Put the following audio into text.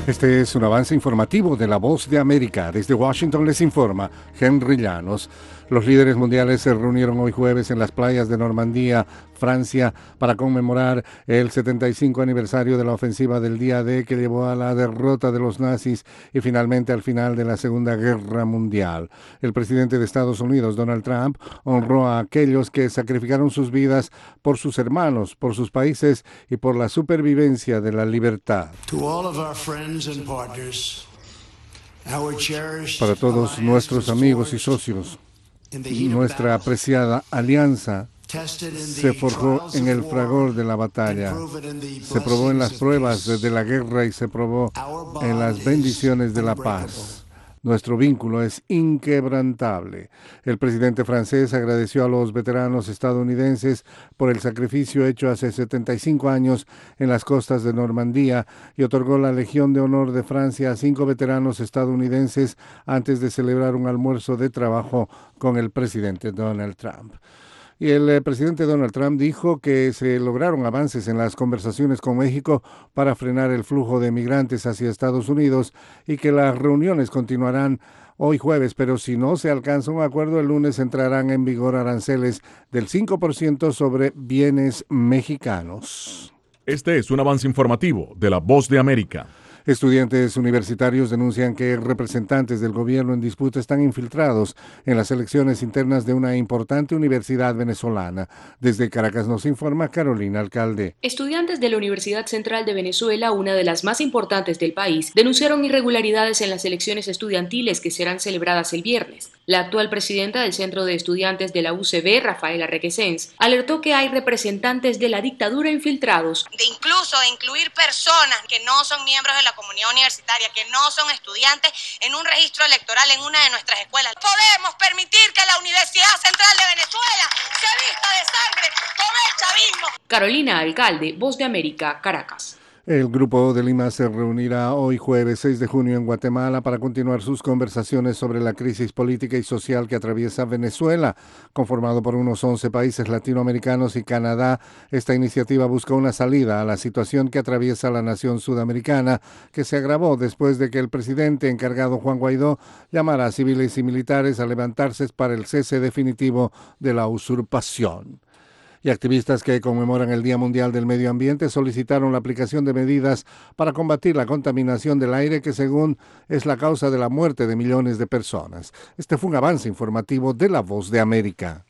Este es un avance informativo de La Voz de América. Desde Washington les informa Henry Llanos. Los líderes mundiales se reunieron hoy jueves en las playas de Normandía, Francia, para conmemorar el 75 aniversario de la ofensiva del día D que llevó a la derrota de los nazis y finalmente al final de la Segunda Guerra Mundial. El presidente de Estados Unidos, Donald Trump, honró a aquellos que sacrificaron sus vidas por sus hermanos, por sus países y por la supervivencia de la libertad. Para todos nuestros amigos y socios, nuestra apreciada alianza se forjó en el fragor de la batalla, se probó en las pruebas de la guerra y se probó en las bendiciones de la paz. Nuestro vínculo es inquebrantable. El presidente francés agradeció a los veteranos estadounidenses por el sacrificio hecho hace 75 años en las costas de Normandía y otorgó la Legión de Honor de Francia a 5 veteranos estadounidenses antes de celebrar un almuerzo de trabajo con el presidente Donald Trump. Y el presidente Donald Trump dijo que se lograron avances en las conversaciones con México para frenar el flujo de migrantes hacia Estados Unidos y que las reuniones continuarán hoy jueves, pero si no se alcanza un acuerdo el lunes entrarán en vigor aranceles del 5% sobre bienes mexicanos. Este es un avance informativo de La Voz de América. Estudiantes universitarios denuncian que representantes del gobierno en disputa están infiltrados en las elecciones internas de una importante universidad venezolana. Desde Caracas nos informa Carolina Alcalde. Estudiantes de la Universidad Central de Venezuela, una de las más importantes del país, denunciaron irregularidades en las elecciones estudiantiles que serán celebradas el viernes. La actual presidenta del Centro de Estudiantes de la UCB, Rafaela Requesens, alertó que hay representantes de la dictadura infiltrados. Incluir personas que no son miembros de la comunidad universitaria, que no son estudiantes, en un registro electoral en una de nuestras escuelas. Podemos permitir que la Universidad Central de Venezuela se vista de sangre con el chavismo. Carolina Alcalde, Voz de América, Caracas. El Grupo de Lima se reunirá hoy jueves 6 de junio en Guatemala para continuar sus conversaciones sobre la crisis política y social que atraviesa Venezuela. Conformado por unos 11 países latinoamericanos y Canadá, esta iniciativa busca una salida a la situación que atraviesa la nación sudamericana, que se agravó después de que el presidente encargado Juan Guaidó llamara a civiles y militares a levantarse para el cese definitivo de la usurpación. Y activistas que conmemoran el Día Mundial del Medio Ambiente solicitaron la aplicación de medidas para combatir la contaminación del aire que según es la causa de la muerte de millones de personas. Este fue un avance informativo de La Voz de América.